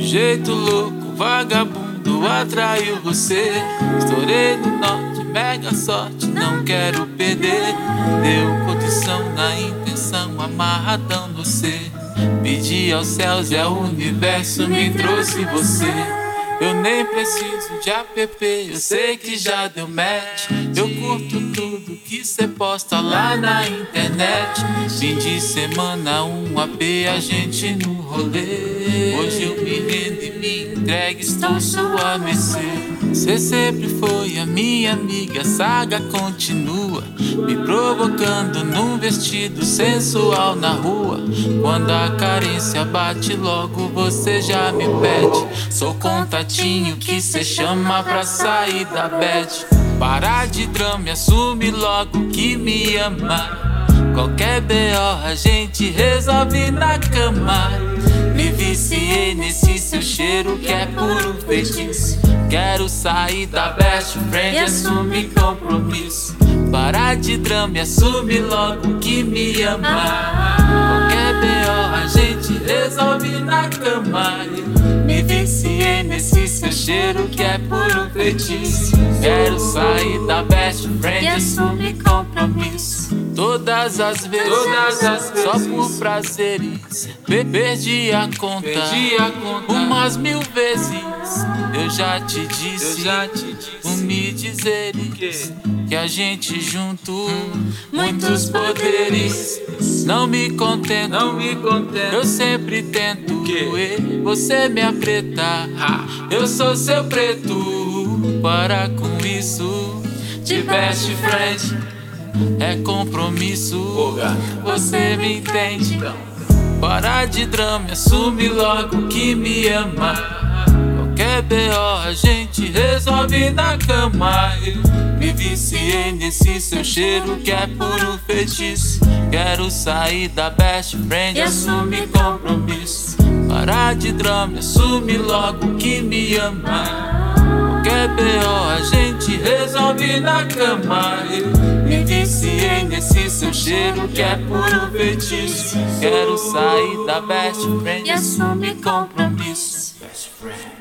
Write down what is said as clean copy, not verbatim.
jeito louco, vagabundo atraiu você. Estourei no norte, mega sorte, não quero perder. Deu condição na intenção, amarradão no C. Pedi aos céus e ao universo me trouxe você. Eu nem preciso de app, eu sei que já deu match. Eu curto tudo que cê posta lá na internet. Fim de semana, um AP, a gente no rolê. Hoje eu me rendo e me entrego, estou sua mercê. Cê sempre foi a minha amiga, a saga continua. Me provocando num vestido sensual na rua. Quando a carência bate, logo você já me pede. Sou contatinho que cê chama pra sair da bad. Para de drama e assume logo que me ama. Qualquer BO a gente resolve na cama. Me viciei nesse seu cheiro que é puro feitiço. Quero sair da best friend e assumir compromisso. Para de drama e assume logo que me ama. Qualquer BO a gente resolve na cama. Me viciei nesse seu cheiro que é puro feitiço. Quero sair da best friend e assumir compromisso. Todas as vezes, só por prazeres, perdi a conta, umas 1000 vezes. Eu já te disse, por me dizeres, que a gente junto, muitos poderes. Não me contento, eu sempre tento. Você me apreta, eu sou seu preto. Para com isso, de best friend é compromisso, você me entende. Para de drama e assume logo que me ama. Qualquer BO a gente resolve na cama. Me viciei nesse seu cheiro que é puro feitiço. Quero sair da best friend e assumir compromisso. Para de drama e assume logo que me ama. Qualquer BO a gente resolve na cama. Me viciei nesse seu cheiro que é puro feitiço. Quero sair da best friend e assumir compromisso.